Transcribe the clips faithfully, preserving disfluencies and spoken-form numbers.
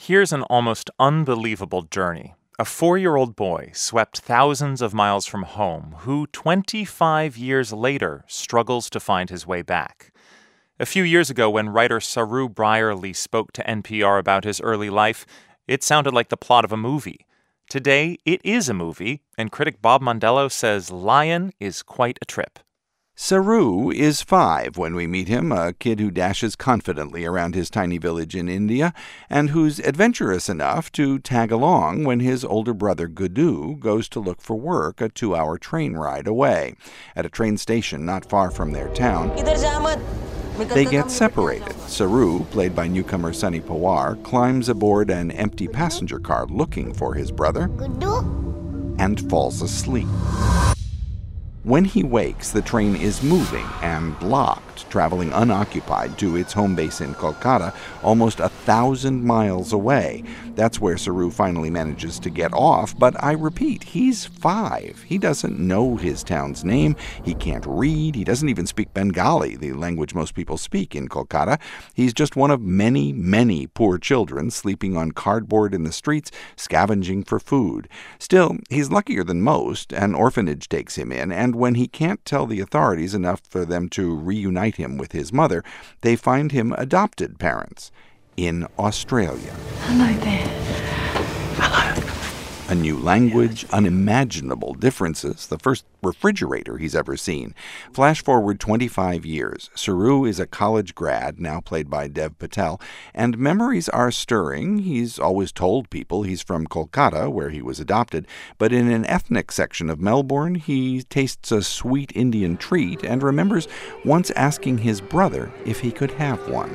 Here's an almost unbelievable journey. A four-year-old boy swept thousands of miles from home who, twenty-five years later, struggles to find his way back. A few years ago, when writer Saru Brierley spoke to N P R about his early life, it sounded like the plot of a movie. Today, it is a movie, and critic Bob Mondello says Lion is quite a trip. Saru is five when we meet him, a kid who dashes confidently around his tiny village in India, and who's adventurous enough to tag along when his older brother Gudu goes to look for work a two-hour train ride away. At a train station not far from their town, they get separated. Saru, played by newcomer Sunny Pawar, climbs aboard an empty passenger car looking for his brother and falls asleep. When he wakes, the train is moving and locked, traveling unoccupied to its home base in Kolkata, almost a thousand miles away. That's where Saru finally manages to get off, but I repeat, he's five. He doesn't know his town's name, he can't read, he doesn't even speak Bengali, the language most people speak in Kolkata. He's just one of many, many poor children sleeping on cardboard in the streets, scavenging for food. Still, he's luckier than most. An orphanage takes him in, and when he can't tell the authorities enough for them to reunite him with his mother, they find him adopted parents in Australia. Hello there. Hello. A new language, unimaginable differences, the first refrigerator he's ever seen. Flash forward twenty-five years. Saru is a college grad, now played by Dev Patel, and memories are stirring. He's always told people he's from Kolkata, where he was adopted, but in an ethnic section of Melbourne, he tastes a sweet Indian treat and remembers once asking his brother if he could have one.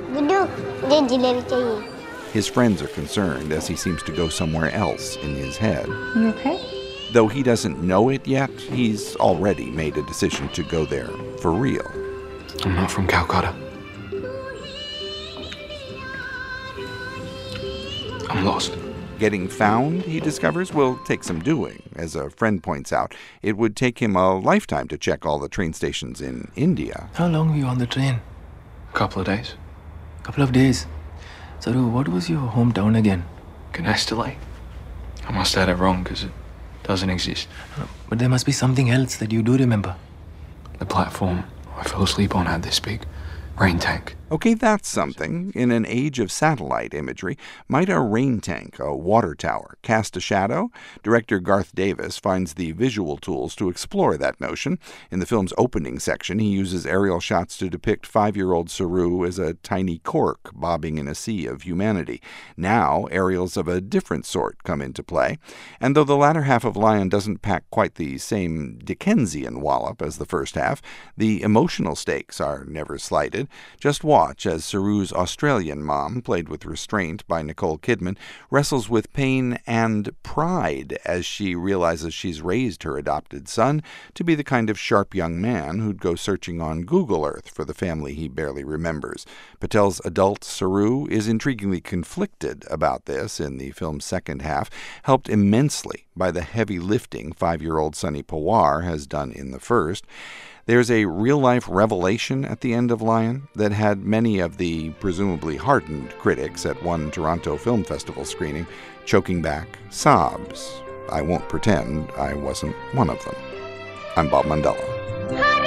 His friends are concerned as he seems to go somewhere else in his head. You okay? Though he doesn't know it yet, he's already made a decision to go there for real. I'm not from Calcutta. I'm lost. Getting found, he discovers, will take some doing. As a friend points out, it would take him a lifetime to check all the train stations in India. How long were you on the train? A couple of days. Couple of days. Saru, what was your hometown again? Canastale. I must have had it wrong because it doesn't exist. But there must be something else that you do remember. The platform I fell asleep on had this big rain tank. Okay, that's something. In an age of satellite imagery, might a rain tank, a water tower, cast a shadow? Director Garth Davis finds the visual tools to explore that notion. In the film's opening section, he uses aerial shots to depict five-year-old Saru as a tiny cork bobbing in a sea of humanity. Now, aerials of a different sort come into play. And though the latter half of Lion doesn't pack quite the same Dickensian wallop as the first half, the emotional stakes are never slighted. Just watch as Saru's Australian mom, played with restraint by Nicole Kidman, wrestles with pain and pride as she realizes she's raised her adopted son to be the kind of sharp young man who'd go searching on Google Earth for the family he barely remembers. Patel's adult Saru is intriguingly conflicted about this in the film's second half, helped immensely by the heavy lifting five-year-old Sunny Pawar has done in the first. There's a real-life revelation at the end of Lion that had many of the presumably hardened critics at one Toronto Film Festival screening choking back sobs. I won't pretend I wasn't one of them. I'm Bob Mondello.